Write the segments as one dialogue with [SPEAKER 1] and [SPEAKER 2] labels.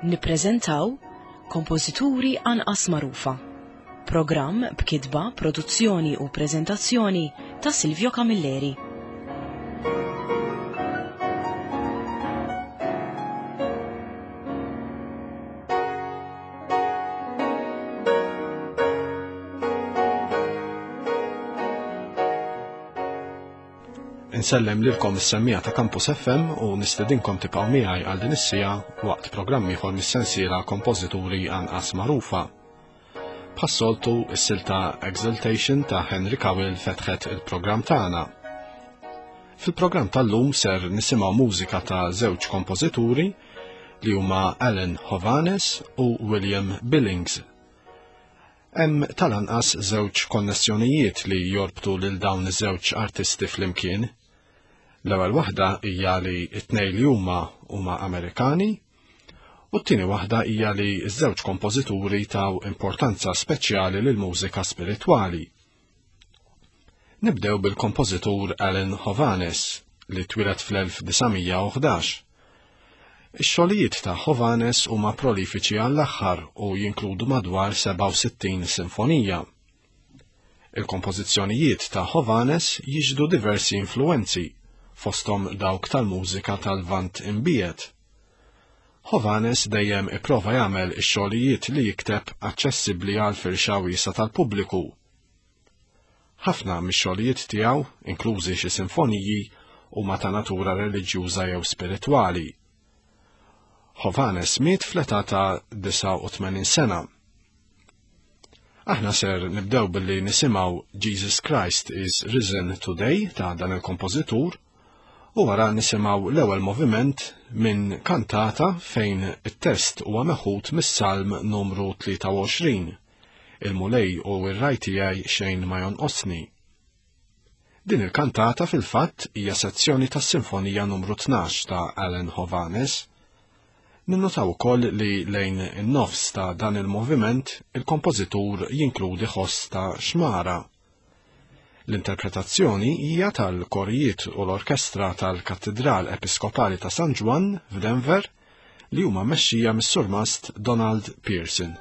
[SPEAKER 1] Nippreżentaw Kompożituri anqas magħrufa. Programm b'kitba, produzzjoni u preżentazzjoni ta' Silvio Camilleri.
[SPEAKER 2] Insellem lilkom is-semmija ta' Campus FM u nistedinkom tibqgħu miegħi għal din is-sija waqt programm ieħor mis-sensiela Kompożituri anqas magħrufa. Bħas-soltu s-silta Exaltation ta' Henry Cavill fetħet il-programm tagħna. Fil-programm tal-lum ser nisimgħu mużika ta' żewġ kompożituri li huma Alan Hovhaness u William Billings. Hemm tal-anqas żewġ konnessjonijiet li jorbtu lil dawn iż-żewġ artisti flimkien. L-ewwel waħda hija li t-tnejn li huma Amerikani u t-tieni waħda hija li ż-żewġ kompożituri taw importanza speċjali lil mużika spiritwali. Nibdew bil-kompożitur Alan Hovhaness li twieled fl-1911. Ix-xogħlijiet ta' Hovhaness huma prolifiċi għall-aħħar u jinkludu madwar 67 sinfonija. Il-kompożizzjonijiet ta' Hovhaness jiġdu diversi influenzi fosthom dawk tal-mużika tal-Vant imbiet. Hovhaness dejjem ipprova jagħmel ix-xogħlijiet li jikteb aċċessibbli għal firxa wiesa tal-pubbliku. Ħafna mix-xogħlijiet tiegħu, inklużi xi sinfoniji, huma ta' natura reliġjuża jew spiritwali. Hovhaness miet fl-età ta' 89 sena. Aħna ser nibdew billi nisimgħu Jesus Christ is Risen Today ta' dan il-kompożitur u wara nisimgħu l-ewwel moviment minn kantata fejn it-test huwa meħud mis-Salm numru 23. Il-mulej u r-raj tiegħi xejn ma jonqosni. Din il-kantata fil-fatt hija sezzjoni tas-Sinfonija numru 12 ta' Alan Hovhaness. Ninnotaw ukoll li lejn in-nofs ta' dan il-moviment il-kompożitur jinkludi ħoss ta' xmara. L-interpretazzjoni hija tal-korijiet u l-orkestra tal-Kattedral Episkopali ta' San Juan f'Denver li huma mmexxija mis-surmast Donald Pearson.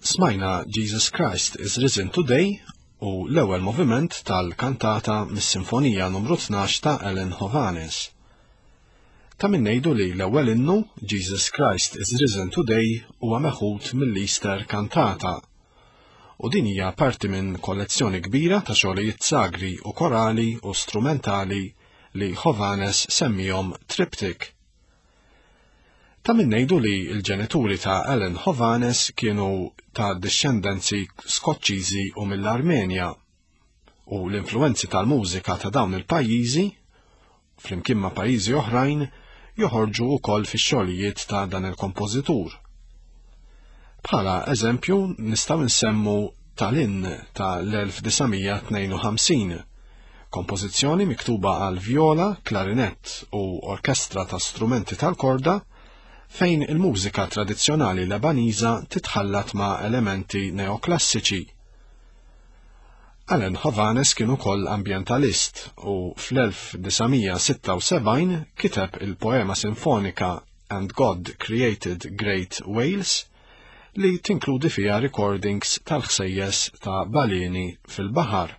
[SPEAKER 2] Smajna Jesus Christ is Risen Today u l-ewwel moviment tal-kantata mis-Sinfonija numru 12 ta' Ellen Hovanes. Ta' min ngħidu li l-ewwel innu Jesus Christ is Risen Today huwa meħud mill-Easter kantata. U din hija parti minn kollezzjoni kbira ta' xogħlijiet sagri u korali u strumentali li Hovanes semmihom Triptych. Ta' min ngħidu li l-ġenituri ta' Ellen Hovanes kienu ta' discendenzi Skoċċiżi u mill-Armenja u l-influenzi tal-mużika ta' dawn il-pajjiżi, flimkien ma' pajjiżi oħrajn, joħorġu wkoll fix-xogħlijiet ta' dan il-kompożitur. Bħala eżempju nistgħu nsemmu tal-inn tal-1952, kompożizzjoni miktuba għal vjola, klarinett u orkestra ta' strumenti tal-korda, fejn il-mużika tradizzjonali Lebaniża titħallat ma' elementi neoklassiċi. Ellen Hovanes kien ukoll ambjentalist u fl-1976 kiteb il-poema sinfonika And God Created Great Whales li tinkludi fiha recordings tal-ħsejjes ta' baleni fil-baħar.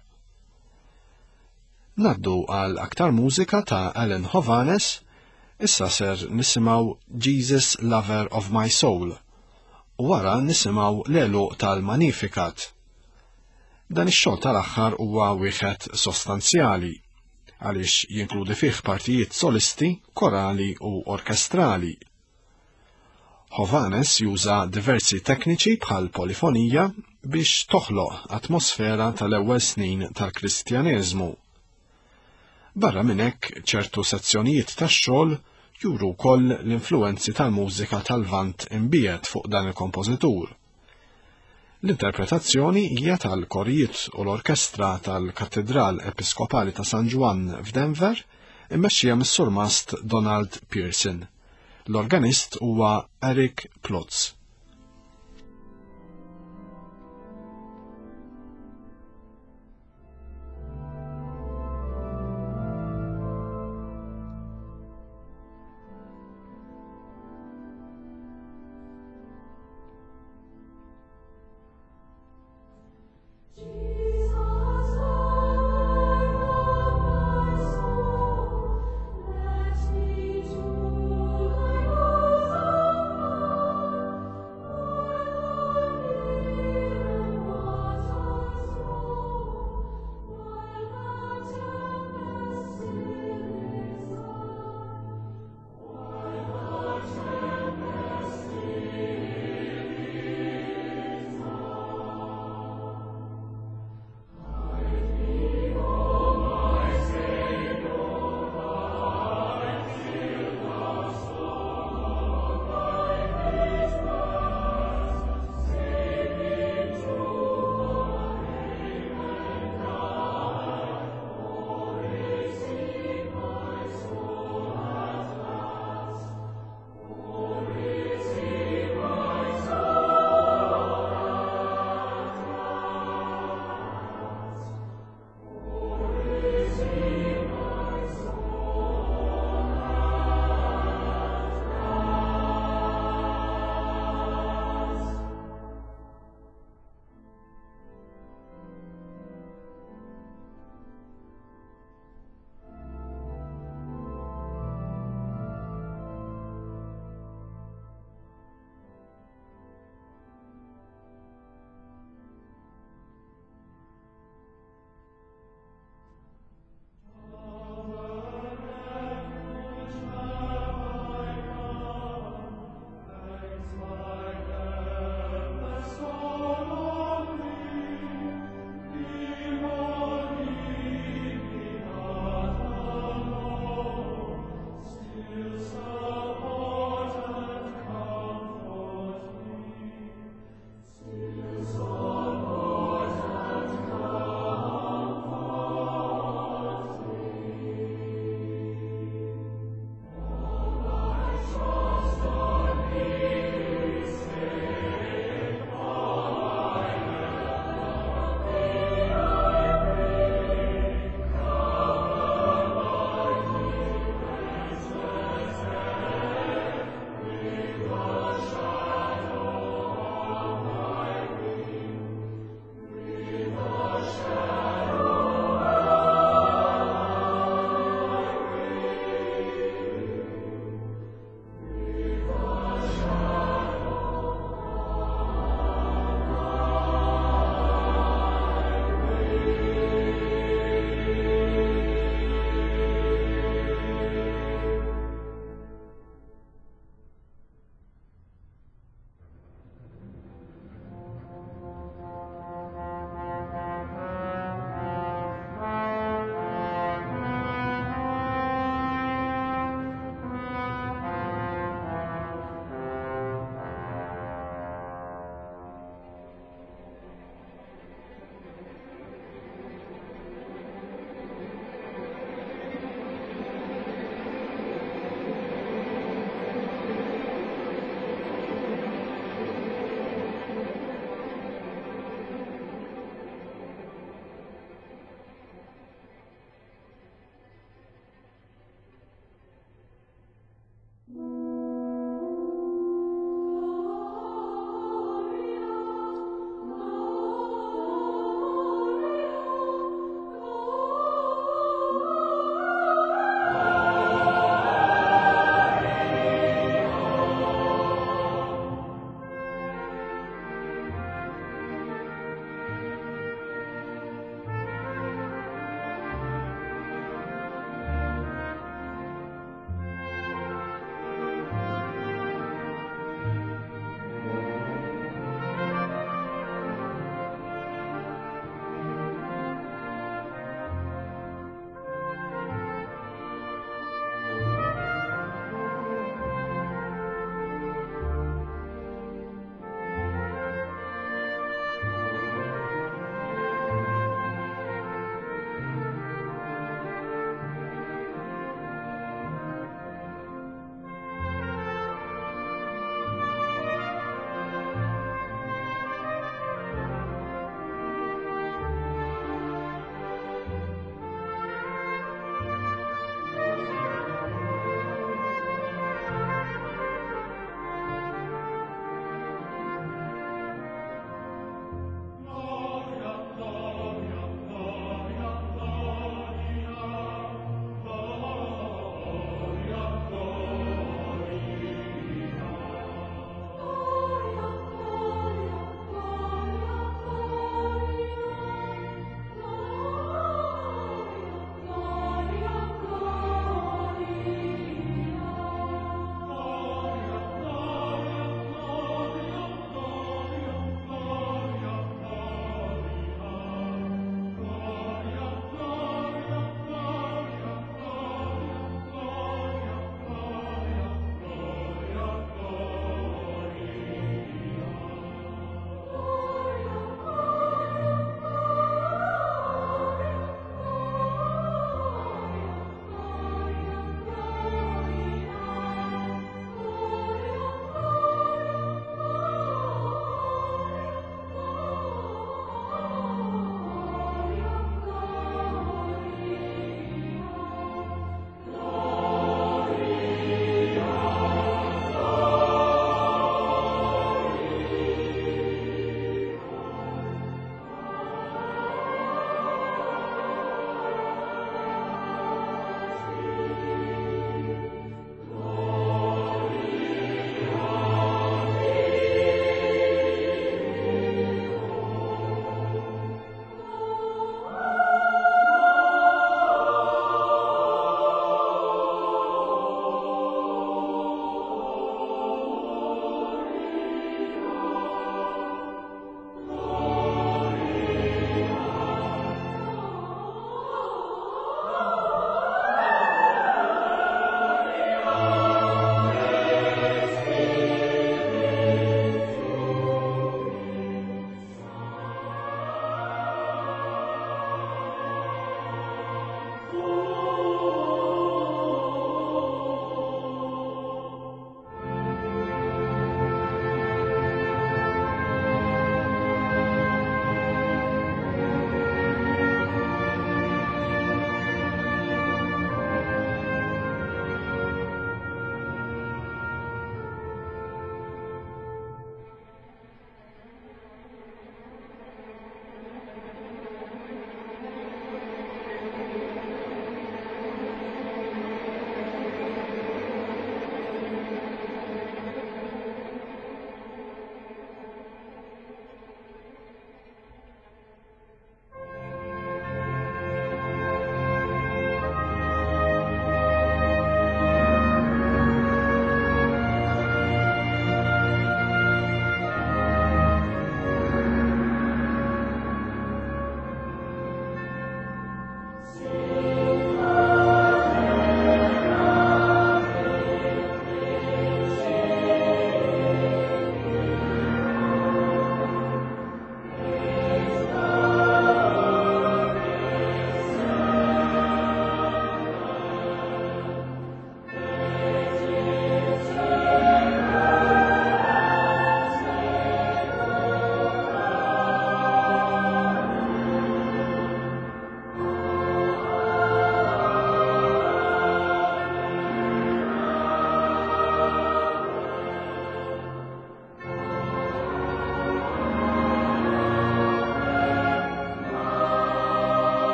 [SPEAKER 2] Naddu għal aktar mużika ta' Ellen Hovanes. Issa ser nisimgħu Jesus Lover of My Soul u wara nisimgħu l-eluq tal-Magnificat. Dan ix-xogħol tal-aħħar huwa wieħed sostanzjali għaliex jinkludi fih partijiet solisti, korali u orkestrali. Hovanes juża diversi tekniċi bħal polifonija biex toħloq atmosfera tal-ewwel snin tal-Kristjaneżmu. Barra minn hekk ċertu sezzjonijiet tax-xogħol juru wkoll l-influenzi tal-mużika tal-Vant imbiet fuq dan il-kompożitur. L-interpretazzjoni hija tal-korijiet u l-orkestra tal-Kattedral Episkopali ta' San Juan f'Denver immexxija mis-surmast Donald Pearson. L-organist huwa Eric Plotz.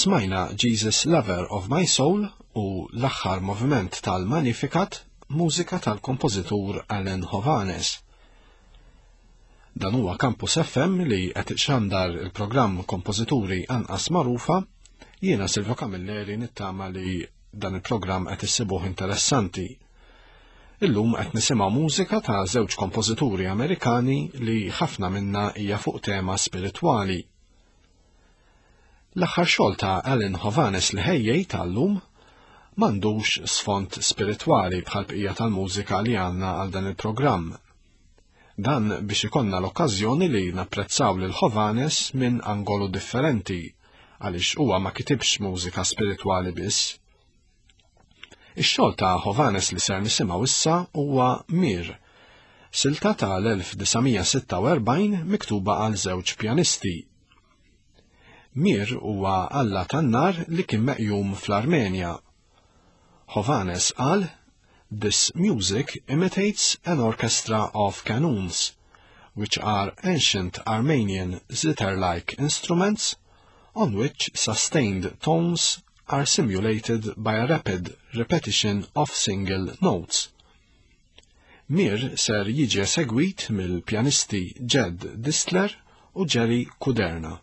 [SPEAKER 2] smajna Jesus Lover of My Soul u l-aħħar moviment tal-Magnificat, mużika tal-kompożitur Alan Hovhaness. Dan huwa Campus FM li qed ixandar il-programm Kompożituri Anqas Magħrufa. Jiena Silvio Camilleri nittama li dan il-programm qed issibuh interessanti. Illum qed nisimgħu mużika ta' żewġ kompożituri Amerikani li ħafna minna hija fuq tema spiritwali. L-aħħar xogħol ta' Alan Hovhaness li ħejjej tal-lum m'għandux sfond spiritwali bħal bqija tal-mużika li għandna għal dan il-programm. Dan biex ikonna l-okkażjoni li napprezzaw lil Hovhaness minn angolu differenti, għaliex huwa ma kitibx mużika spiritwali biss. Ix-xogħol ta' Hovhaness li ser nisimgħu issa huwa Mir, silta tal-1946 miktuba għal żewġ pjanisti. Mir huwa Alla tan-nar li kien meqjum fl-Armenja. Hovhaness qal, "This music imitates an orchestra of qanûns, which are ancient Armenian zither-like instruments on which sustained tones are simulated by a rapid repetition of single notes." Mir ser jiġi segwit mill-pjanisti Jed Distler u Jerry Kuderna.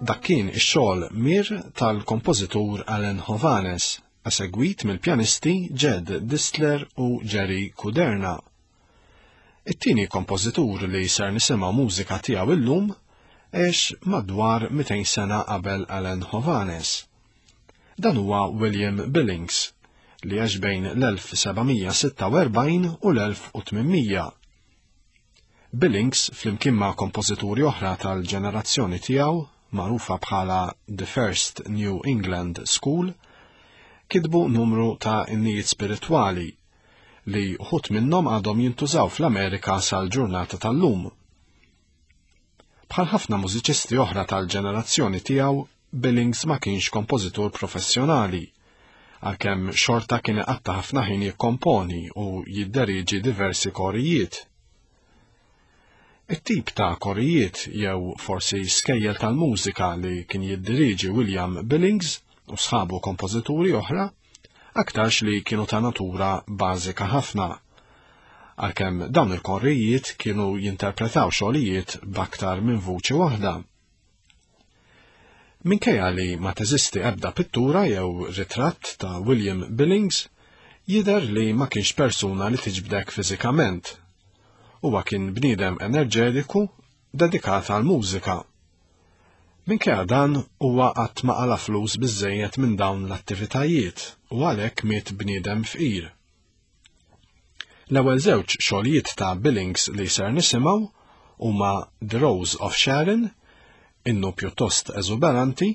[SPEAKER 2] Dak kien ix-xogħol mir tal-kompożitur Alan Hovhaness, segwit mill-pjanisti Jed Distler u Jerry Kuderna. It-tieni kompożitur li ser nisimgħu mużika tiegħu illum għex madwar 200 sena qabel Alan Hovhaness. Dan huwa William Billings li għax bejn l-1746 u l-1800. Billings flimkien ma' kompożituri oħra tal-ġenerazzjoni tiegħu magħrufa bħala The First New England School, kitbu numru ta' innijiet spiritwali li uħut minnhom għadhom jintużaw fl-Amerika sal-ġurnata tal-lum. Bħal ħafna mużiċisti oħra tal-ġenerazzjoni tiegħu, Billings ma kienx kompożitur professjonali, għalkemm xorta kien iqatta ħafna ħin jikkomponi u jidderiġi diversi korijiet. It-tip ta' korijiet jew forsi skejjel tal-mużika li kien jiddiriġi William Billings u sħabu kompożituri oħra, aktarx li kienu ta' natura bażika ħafna, għalkemm dawn il-korrijiet kienu jinterpretaw xogħlijiet b'aktar minn vuċi waħda. Minkejja li ma teżisti ebda pittura jew ritratt ta' William Billings, jidher li ma kienx persuna li tiġbdek fiżikament. Huwa kien bniedem enerġetiku dedikat għal mużika. Minkejja dan huwa qatt ma qala flus biżżejjed minn dawn l-attivitajiet u għalhekk miet bniedem fqir. L-ewwel żewġ xogħlijiet ta' Billings li ser nisimgħu huma The Rose of Sharon, innu pjuttost eżuberanti,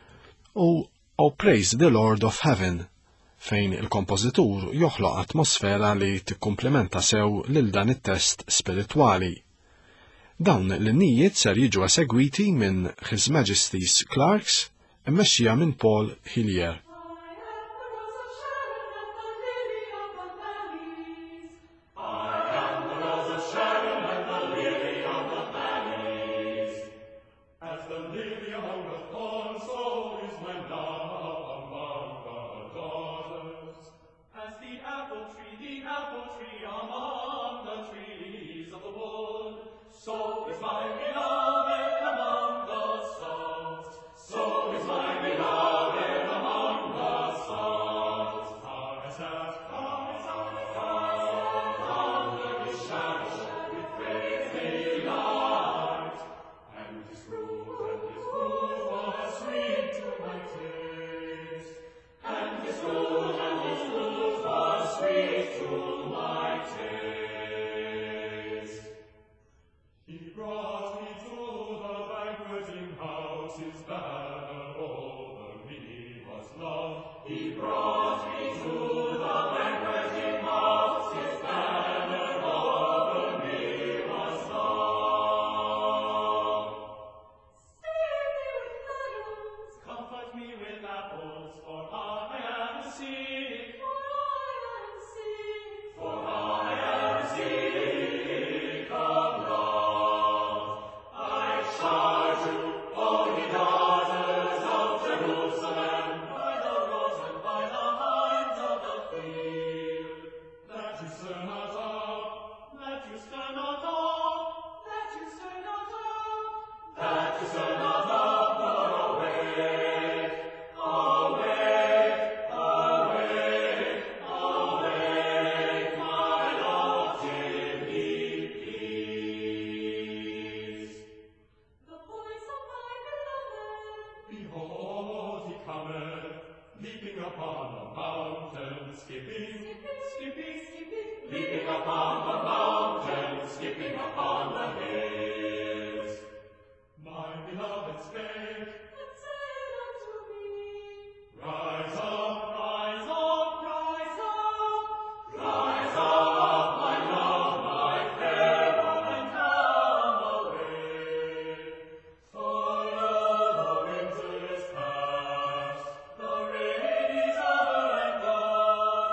[SPEAKER 2] u O Praise the Lord of Heaven, fejn il-kompożitur joħloq atmosfera li tikkumplementa sew lil dan it-test spiritwali. Dawn l-innijiet ser jiġu esegwiti minn His Majesty's Clarks, immexxija minn Paul Hillier.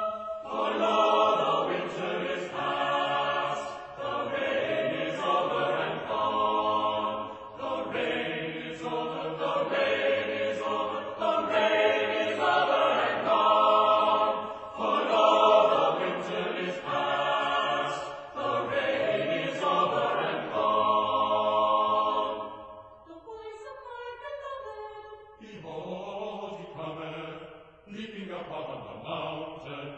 [SPEAKER 3] over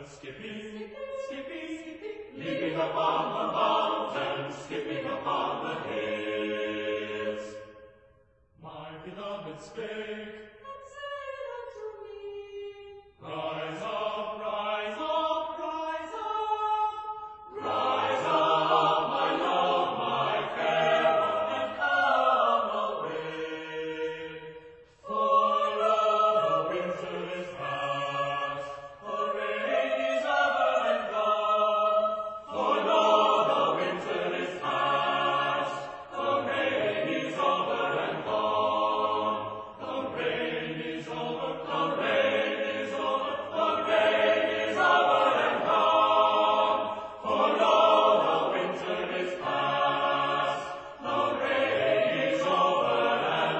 [SPEAKER 3] Skipping, skipping, leaping upon the mountains, skipping upon the hills. My beloved spake, and said unto me, Rise up, rise up, rise up, rise up, my love, my care, and come away. For lo, the winter is past, the rain is over and gone. For lo, the winter is past, the rain is over and gone. The rain is over, the rain is over, the rain is over and gone. For lo, the winter is past, the rain is over and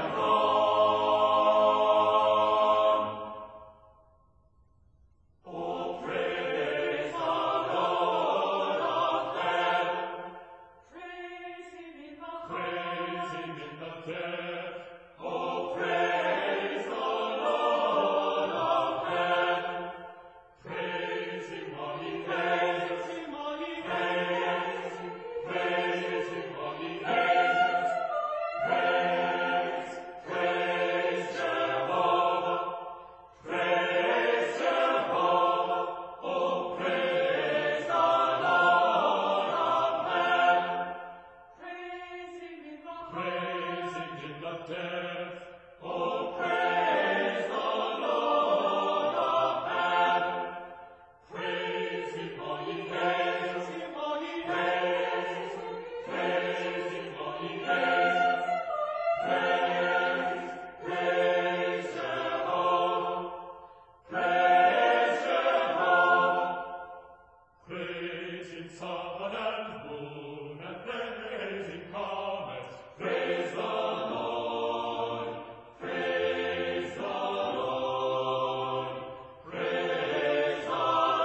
[SPEAKER 3] gone. Oh, praise the Lord of heaven, praise Him in the depth. Oh, praise the Lord of heaven, praise Him while He ages, praise Him while He ages. Praise, praise Jehovah, praise Jehovah. Oh, praise the Lord of heaven, praise Him in the depth. Oh, praise the Lord of heaven, praise Him while He ages, praise Him while He ages. Praise, praise Jehovah, praise Jehovah. Praise in sun and moon, and praise in comets. Praise the Lord, praise the Lord, praise the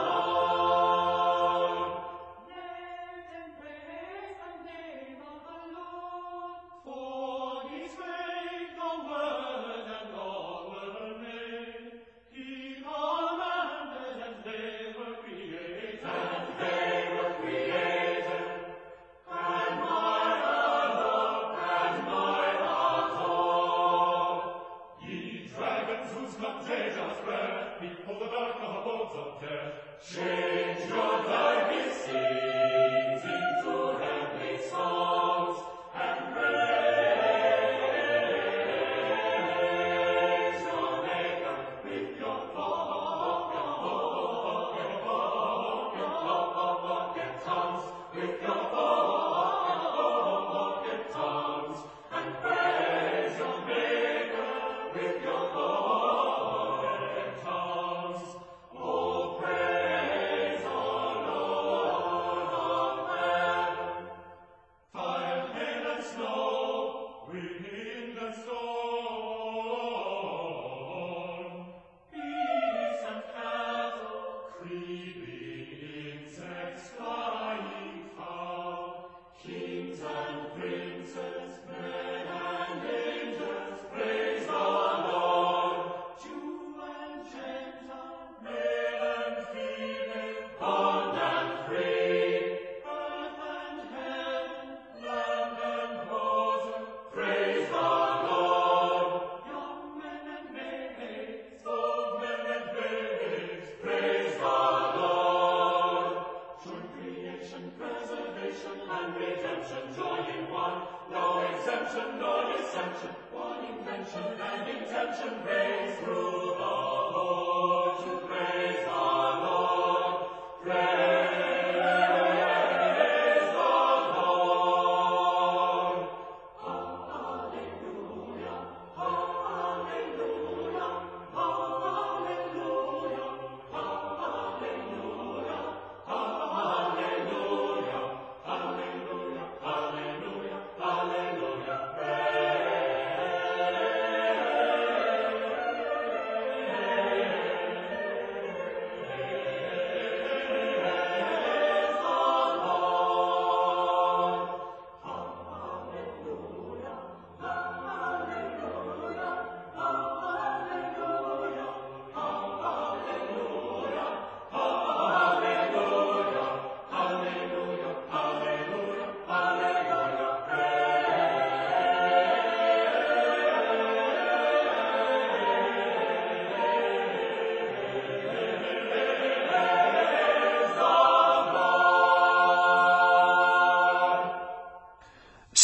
[SPEAKER 3] Lord. Let them praise the name of the Lord, for His great, the world and all were made. He commanded and they were created. And my adore. Ye dragons whose contagious breath before the dark abodes of death, change your darkest scenes into heavenly songs, and praise your Maker with your spoken tongues, with your spoken tongues, and praise your Maker with your spoken tongues. Oh, praise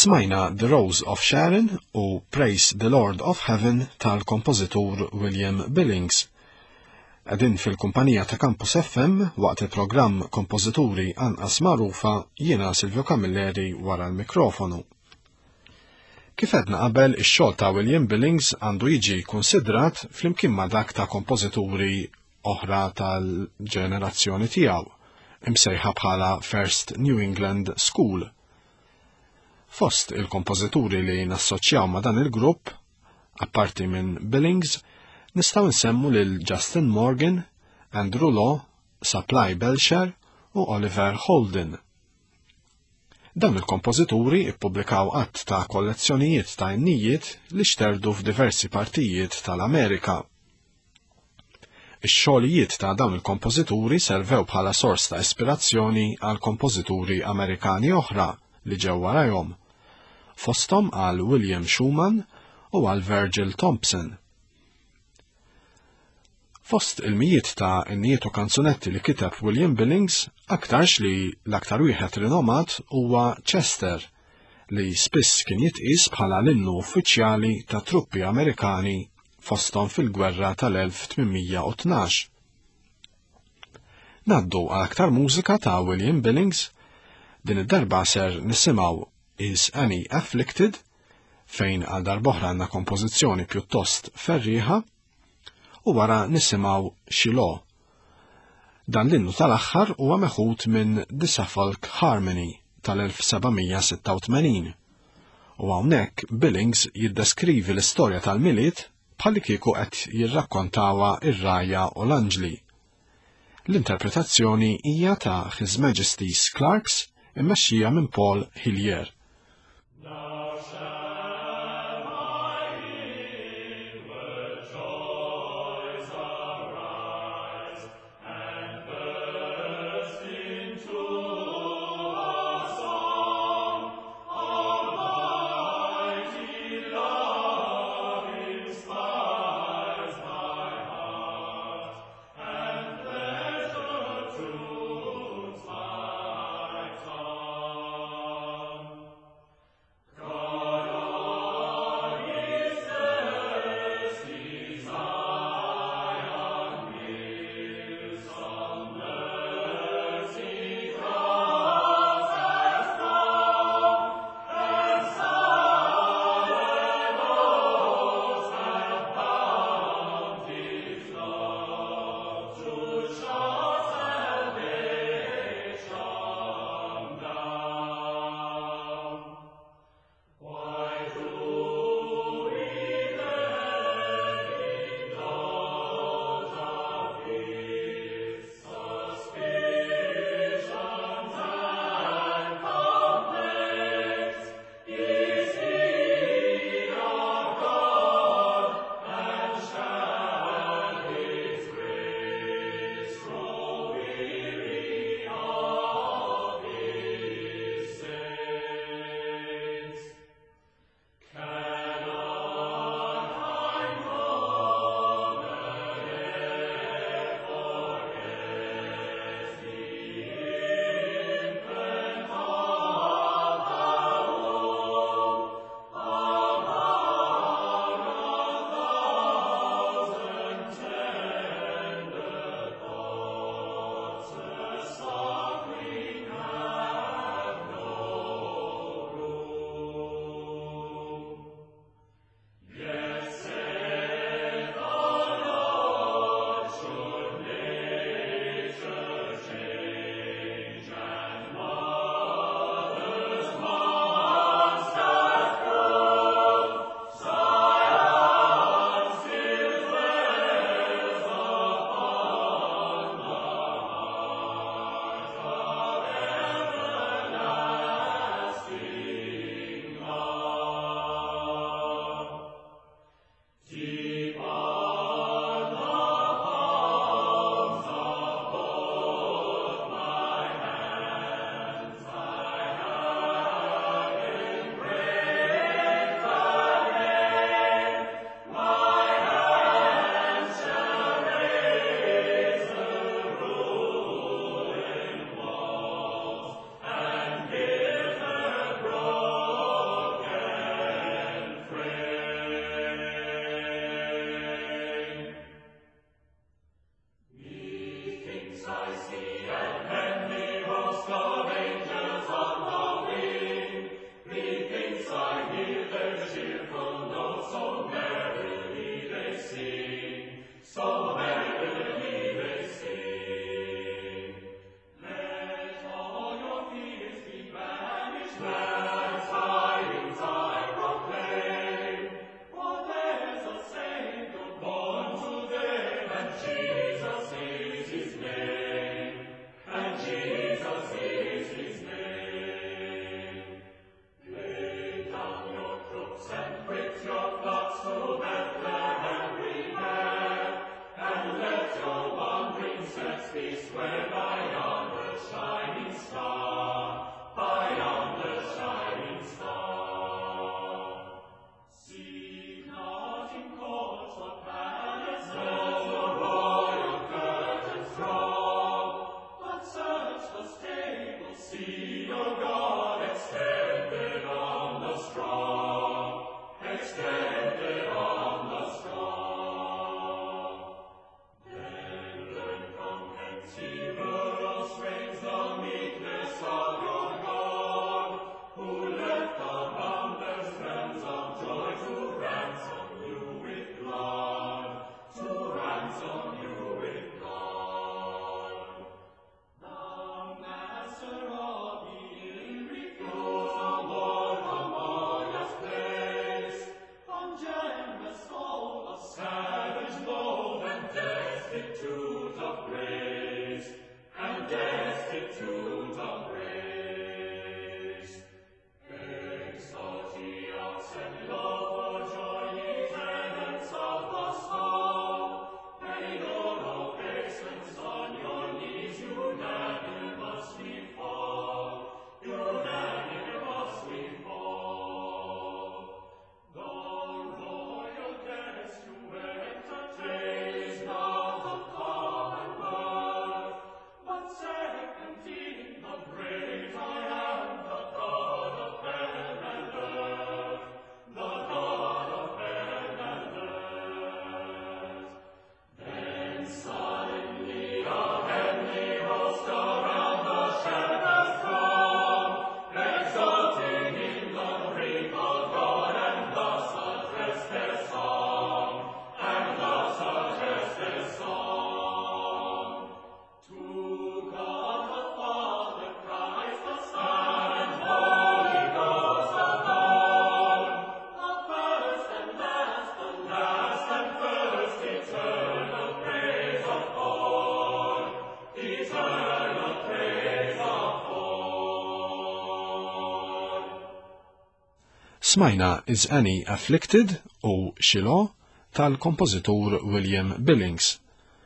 [SPEAKER 2] Smajna The Rose of Sharon u Praise the Lord of Heaven tal-kompożitur William Billings. Qegħdin fil-kumpanija ta' Campus FM waqt il-programm Kompożituri Anqas Magħrufa jiena Silvio Camilleri wara l-mikrofonu. Kif għedna qabel ix-xogħol ta' William Billings għandu jiġi konsidrat flimkien ma' dak ta' kompożituri oħra tal-ġenerazzjoni tiegħu, imsejħa bħala First New England School. Fost il-kompożituri li nassoċjaw ma' dan il-grupp, apparti minn Billings, nistgħu nsemmu lil Justin Morgan, Andrew Law, Supply Belcher u Oliver Holden. Dawn il-kompożituri ippubblikaw qatt ta' kollezzjonijiet ta' innijiet li xterdu f'diversi partijiet tal-Amerika. Ix-xogħlijiet ta' dawn il-kompożituri servew bħala sors ta' ispirazzjoni għal kompożituri Amerikani oħra li ġew warajhom, fosthom għal William Schumann u għal Virgil Thompson. Fost il-mijiet ta' innijiet u kanzunetti li kiteb William Billings, aktarx li l-aktar wieħed rinomat huwa Chester, li spiss kien jitqies bħala l-innu uffiċjali ta' truppi Amerikani fosthom fil-gwerra tal-1812. Naddu għal aktar mużika ta' William Billings, din id-darba ser nisimgħu Is Annie Afflicted, fejn għal darboħra għandna kompożizzjoni pjuttost ferriħa, u wara nisimgħu Shiloh. Dan l-innu tal-aħħar huwa meħud minn The Suffolk Harmony tal-1786. U hawnhekk Billings jiddeskrivi l-istorja tal-miliet bħalli kieku qed jirrakkontawha ir-rajja u l-anġli. L-interpretazzjoni hija ta' His Majesty's Clerks immexxija minn Paul Hillier. Smajna Is Annie Afflicted u Shiloh tal-kompożitur William Billings.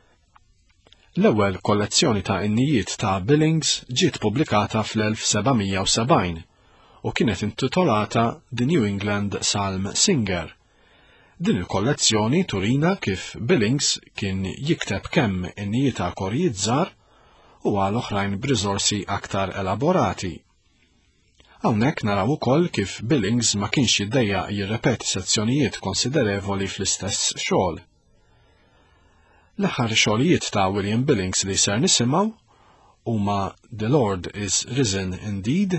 [SPEAKER 2] L-ewwel kollezzjoni ta' innijiet ta' Billings ġiet pubblikata fl-1770 u kienet intitolata The New England Psalm Singer. Din il-kollezzjoni turina kif Billings kien jikteb kemm innijiet ta' korjiet żgħar u għal oħrajn b'riżorsi aktar elaborati. Hawnhekk naraw ukoll kif Billings ma kienx jiddejjaq jirrepeti sezzjonijiet konsiderevoli fl-istess xogħol. L-aħħar xogħlijiet ta' William Billings li ser nisimgħu huma The Lord is Risen Indeed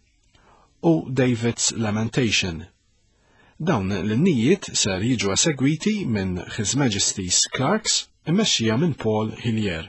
[SPEAKER 2] u David's Lamentation. Dawn l-innijiet ser jiġu esegwiti minn His Majesty's Clerks immexxija minn Paul Hillier.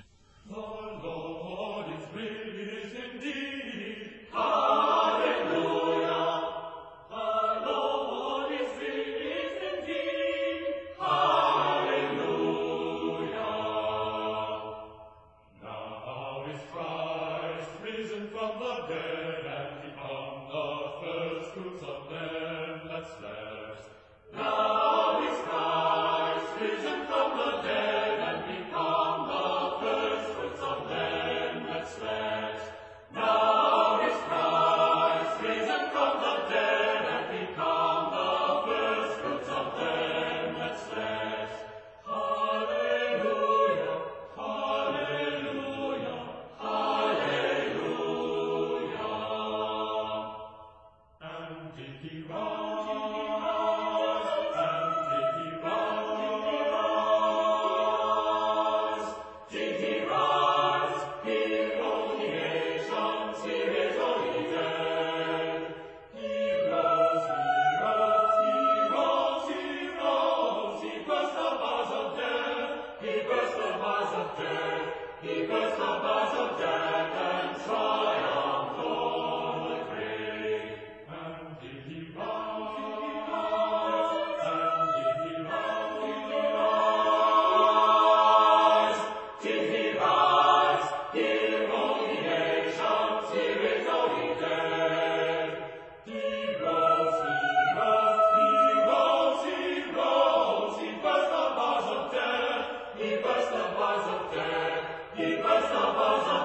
[SPEAKER 3] He burst the bars of death.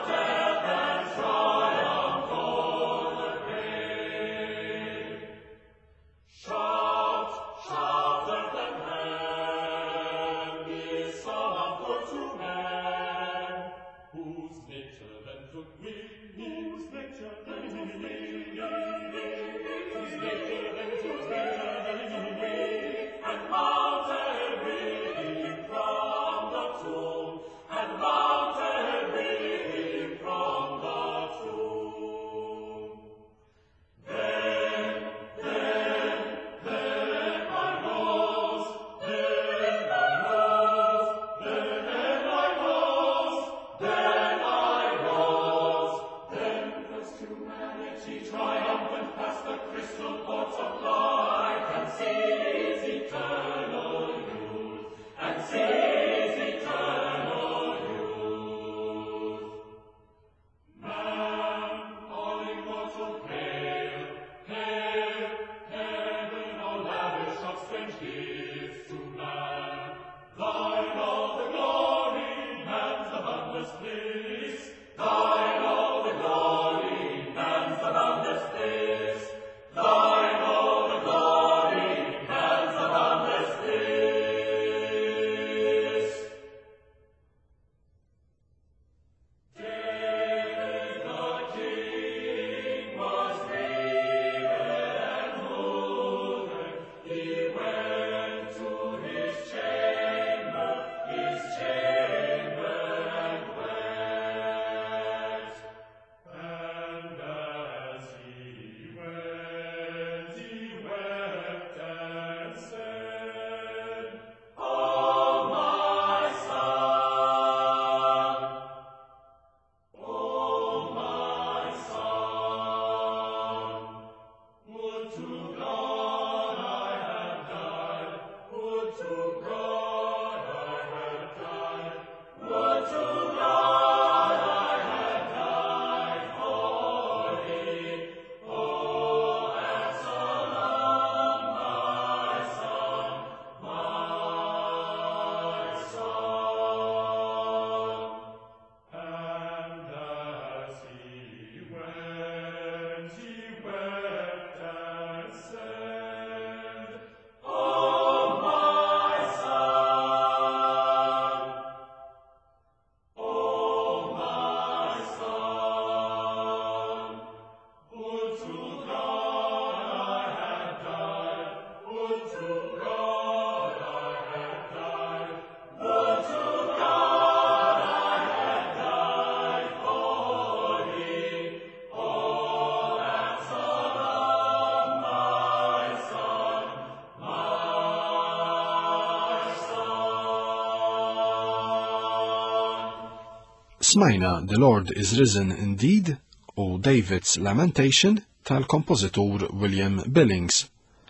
[SPEAKER 2] Smajna The Lord is Risen Indeed u David's Lamentation tal-kompożitur William Billings.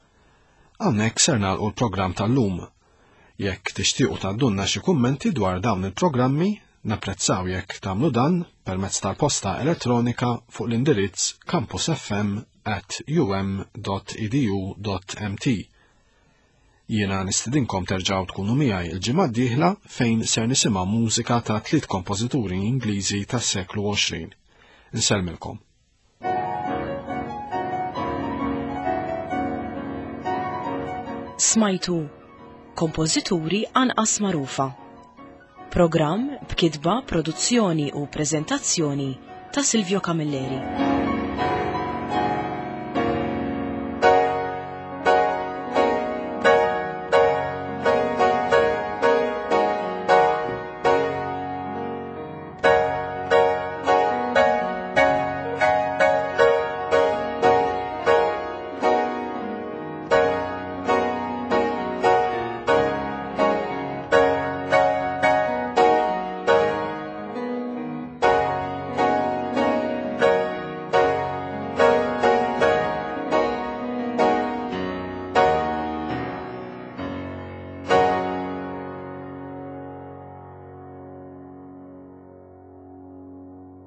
[SPEAKER 2] Hawnhekk ser nagħlqu l-programm tal-lum. Jekk tixtiequ tgħaddulna xi kummenti dwar dawn il-programmi, napprezzaw jekk tagħmlu dan permezz tal-posta elettronika fuq l-indirizz campusfm@um.edu.mt. Jiena nistidinkom terġgħu tkunu miegħi il-ġimgħa d-dieħla fejn ser nisimgħu mużika ta' 3 kompożituri Ingliżi tas-seklu 20. Insellmilkom.
[SPEAKER 1] Smajtu kompożituri anqas magħrufa. Programm b'kitba, produzzjoni u preżentazzjoni ta' Silvio Camilleri.